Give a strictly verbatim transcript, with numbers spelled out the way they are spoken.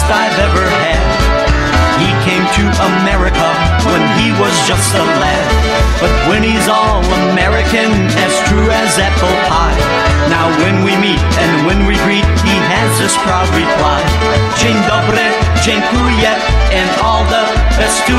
I've ever had. He came to America when he was just a lad, but when he's all American, as true as apple pie. Now when we meet and when we greet, he has this proud reply: Dzień dobry, dziękuję,